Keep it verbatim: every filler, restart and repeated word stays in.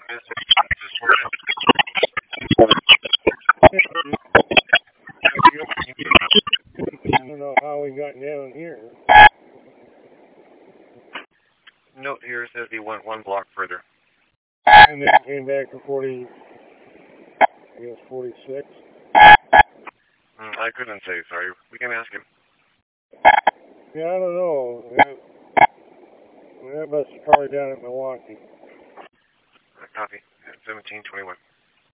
I don't know how we got down here. Note here says he went one block further. And then came back to forty, I guess forty-six. Mm, I couldn't say, sorry. We can ask him. Yeah, I don't know. That, that must be probably down at Milwaukee. Copy. seventeen twenty-one.